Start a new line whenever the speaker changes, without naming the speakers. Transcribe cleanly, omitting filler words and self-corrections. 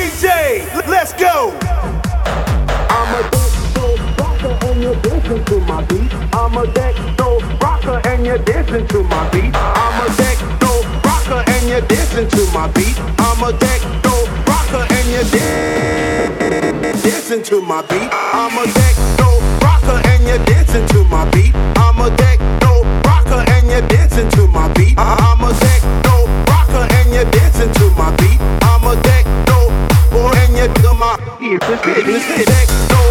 DJ, let's go.
I'm a deck rocker and you're dancing to my beat. I'm a deck rocker and you're dancing to my beat. I'm a deck rocker and you're dancing to my beat. I'm a deck rocker and you're dancing to my beat. I'm a deck rocker and you're dancing to my beat. I'm a deck rocker and you're dancing to my beat. I'm a deck rocker and you're dancing to my beat. I'm a deck and you're to my ear. This deck